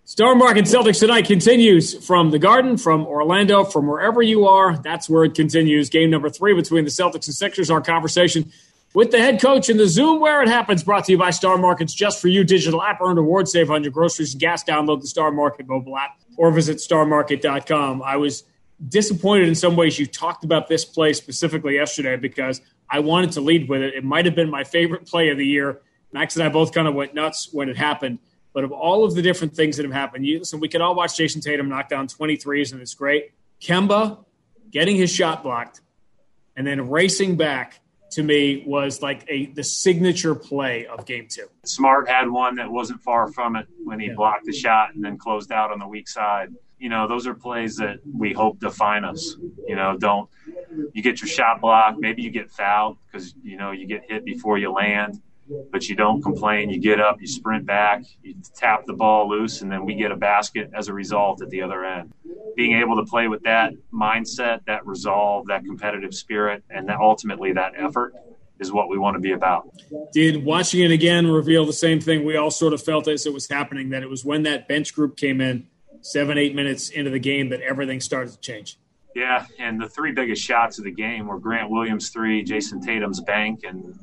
Star Market Celtics Tonight continues from the Garden, from Orlando, from wherever you are. That's where it continues. Game number 3 between the Celtics and Sixers. Our conversation with the head coach in the Zoom Where It Happens, brought to you by Star Market's Just For You digital app. Earn rewards, save on your groceries and gas. Download the Star Market mobile app or visit starmarket.com. I was disappointed in some ways you talked about this play specifically yesterday because I wanted to lead with it. It might have been my favorite play of the year. Max and I both kind of went nuts when it happened. But of all of the different things that have happened, we could all watch Jason Tatum knock down 23s, and it's great. Kemba getting his shot blocked and then racing back, to me, was like the signature play of Game 2. Smart had one that wasn't far from it when he blocked the shot and then closed out on the weak side. Those are plays that we hope define us. You get your shot blocked, maybe you get fouled because, you get hit before you land. But you don't complain. You get up, you sprint back, you tap the ball loose, and then we get a basket as a result at the other end. Being able to play with that mindset, that resolve, that competitive spirit, and ultimately that effort is what we want to be about. Did watching it again reveal the same thing we all sort of felt as it was happening, that it was when that bench group came in 7-8 minutes into the game that everything started to change? Yeah, and the 3 biggest shots of the game were Grant Williams' 3, Jason Tatum's bank, and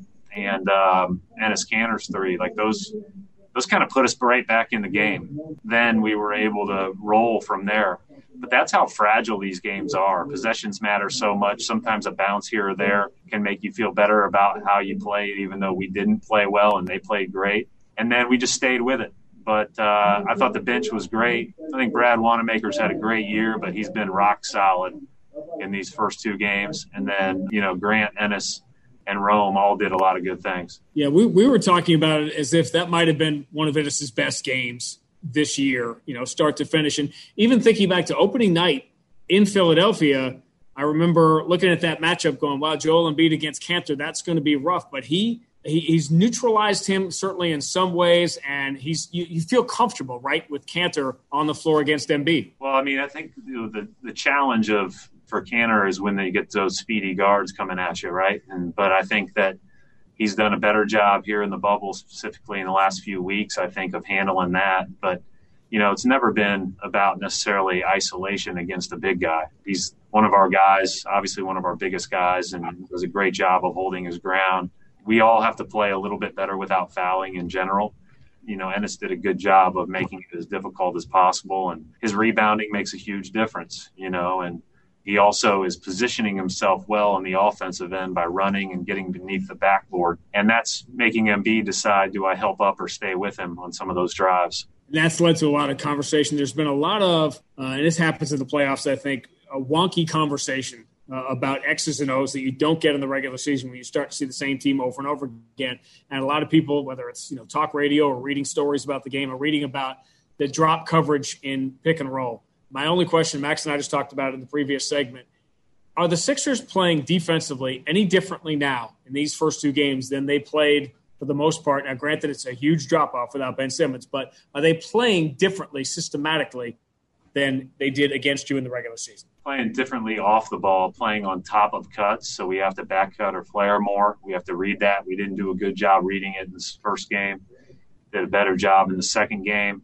Enes Kanter's 3. Like those kind of put us right back in the game. Then we were able to roll from there. But that's how fragile these games are. Possessions matter so much. Sometimes a bounce here or there can make you feel better about how you played, even though we didn't play well and they played great. And then we just stayed with it. But I thought the bench was great. I think Brad Wanamaker's had a great year, but he's been rock solid in these first 2 games. And then, Grant, Enes, and Rome all did a lot of good things. Yeah, we were talking about it as if that might have been one of Enes' best games this year, start to finish. And even thinking back to opening night in Philadelphia, I remember looking at that matchup going, wow, Joel Embiid against Kanter, that's going to be rough. But he's neutralized him certainly in some ways, and you feel comfortable, right, with Kanter on the floor against Embiid. Well, I think the challenge for Kanter is when they get those speedy guards coming at you, right? But I think that he's done a better job here in the bubble, specifically in the last few weeks, I think, of handling that. But, it's never been about necessarily isolation against a big guy. He's one of our guys, obviously one of our biggest guys, and does a great job of holding his ground. We all have to play a little bit better without fouling in general. Enes did a good job of making it as difficult as possible, and his rebounding makes a huge difference, and he also is positioning himself well on the offensive end by running and getting beneath the backboard. And that's making Embiid decide, do I help up or stay with him on some of those drives? And that's led to a lot of conversation. There's been a lot of, and this happens in the playoffs, I think, a wonky conversation about X's and O's that you don't get in the regular season when you start to see the same team over and over again. And a lot of people, whether it's talk radio or reading stories about the game or reading about the drop coverage in pick and roll. My only question, Max and I just talked about it in the previous segment, are the Sixers playing defensively any differently now in these first 2 games than they played for the most part? Now, granted, it's a huge drop-off without Ben Simmons, but are they playing differently systematically than they did against you in the regular season? Playing differently off the ball, playing on top of cuts, so we have to back cut or flare more. We have to read that. We didn't do a good job reading it in this first game. Did a better job in the second game.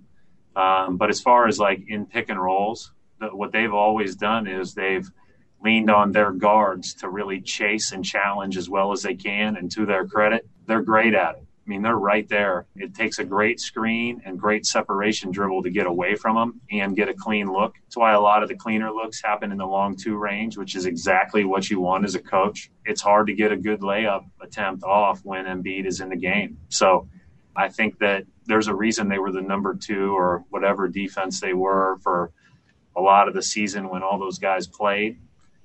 But as far as like in pick and rolls, what they've always done is they've leaned on their guards to really chase and challenge as well as they can. And to their credit, they're great at it. They're right there. It takes a great screen and great separation dribble to get away from them and get a clean look. That's why a lot of the cleaner looks happen in the long 2 range, which is exactly what you want as a coach. It's hard to get a good layup attempt off when Embiid is in the game. So I think that there's a reason they were the number 2 or whatever defense they were for a lot of the season when all those guys played.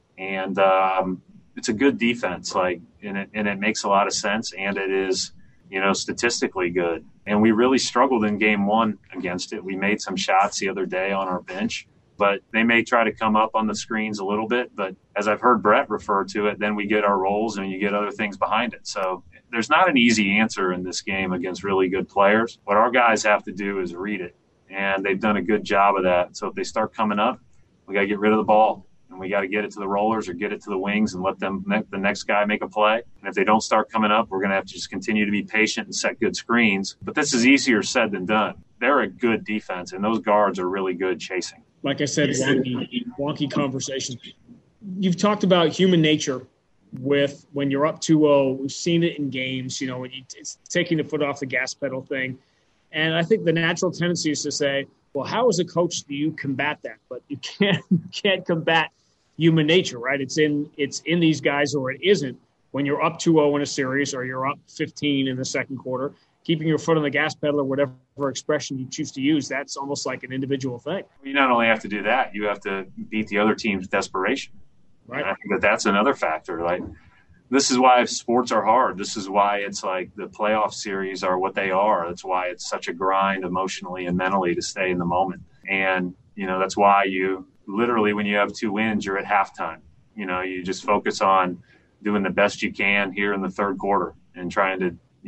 And it's a good defense, and it makes a lot of sense, and it is, statistically good. And we really struggled in game 1 against it. We made some shots the other day on our bench, but they may try to come up on the screens a little bit. But as I've heard Brett refer to it, then we get our rolls and you get other things behind it. So there's not an easy answer in this game against really good players. What our guys have to do is read it, and they've done a good job of that. So if they start coming up, we got to get rid of the ball, and we got to get it to the rollers or get it to the wings and let the next guy make a play. And if they don't start coming up, we're going to have to just continue to be patient and set good screens. But this is easier said than done. they're a good defense, and those guards are really good chasing. Like I said, wonky conversation. You've talked about human nature with when you're up 2-0. We've seen it in games, when it's taking the foot off the gas pedal thing. And I think the natural tendency is to say, well, how as a coach do you combat that? But you can't combat human nature, right? It's in these guys, or it isn't. When you're up 2-0 in a series, or you're up 15 in the second quarter, keeping your foot on the gas pedal, or whatever expression you choose to use, that's almost like an individual thing. You not only have to do that, you have to beat the other team's desperation. Right. And I think that's another factor. Like, this is why sports are hard. This is why it's like the playoff series are what they are. That's why it's such a grind emotionally and mentally to stay in the moment. And, that's why you literally, when you have 2 wins, you're at halftime. You just focus on doing the best you can here in the third quarter and trying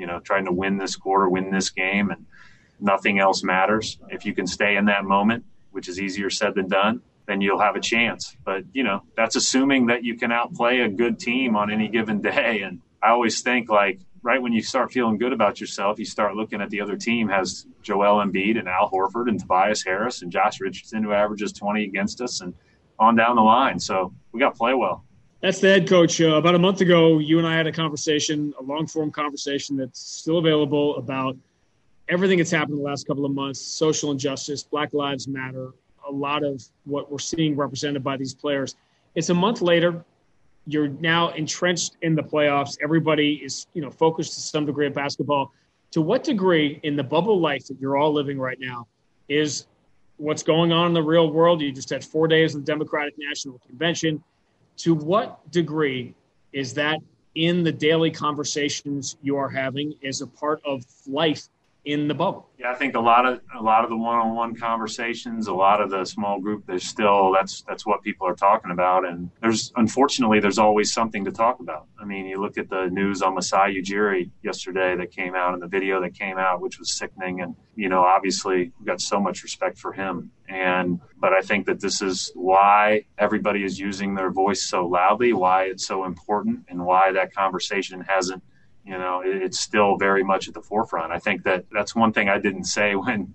to win this quarter, win this game, and nothing else matters. If you can stay in that moment, which is easier said than done, then you'll have a chance. But, that's assuming that you can outplay a good team on any given day. And I always think, like, right when you start feeling good about yourself, you start looking at the other team has Joel Embiid and Al Horford and Tobias Harris and Josh Richardson, who averages 20 against us, and on down the line. So we got to play well. That's the head coach. About a month ago, you and I had a conversation, a long-form conversation that's still available about everything that's happened in the last couple of months, social injustice, Black Lives Matter, a lot of what we're seeing represented by these players. It's a month later. You're now entrenched in the playoffs. Everybody is, focused to some degree of basketball. To what degree in the bubble life that you're all living right now is what's going on in the real world? You just had 4 days of the Democratic National Convention. To what degree is that in the daily conversations you are having as a part of life in the bubble? Yeah, I think a lot of the one-on-one conversations, a lot of the small group, there's still that's what people are talking about, and unfortunately there's always something to talk about. I mean, you look at the news on Masai Ujiri yesterday that came out, and the video that came out, which was sickening, and obviously we've got so much respect for him. But I think that this is why everybody is using their voice so loudly, why it's so important, and why that conversation hasn't. It's still very much at the forefront. I think that's one thing I didn't say when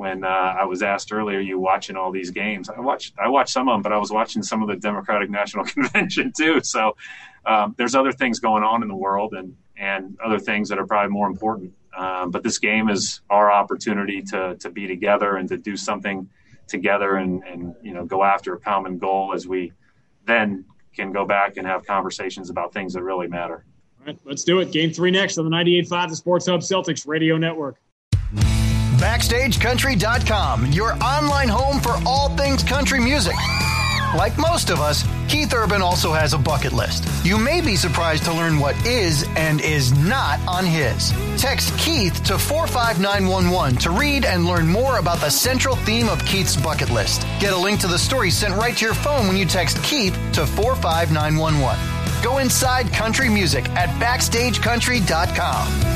I was asked earlier, you watching all these games. I watched some of them, but I was watching some of the Democratic National Convention too. So there's other things going on in the world and other things that are probably more important. But this game is our opportunity to be together and to do something together and go after a common goal as we then can go back and have conversations about things that really matter. All right, let's do it. Game 3 next on the 98.5 The Sports Hub Celtics Radio Network. BackstageCountry.com, your online home for all things country music. Like most of us, Keith Urban also has a bucket list. You may be surprised to learn what is and is not on his. Text Keith to 45911 to read and learn more about the central theme of Keith's bucket list. Get a link to the story sent right to your phone when you text Keith to 45911. Go inside country music at BackstageCountry.com.